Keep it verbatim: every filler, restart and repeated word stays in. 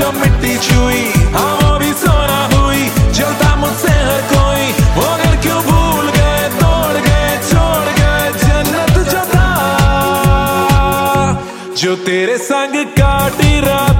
जो मिट्टी छुई, हाँ वो भी सोना हुई। जलता मुझसे हर कोई, वो घर क्यों भूल गए, तोड़ गए, छोड़ गए जन्नत जो था, जो तेरे संग काटी रात।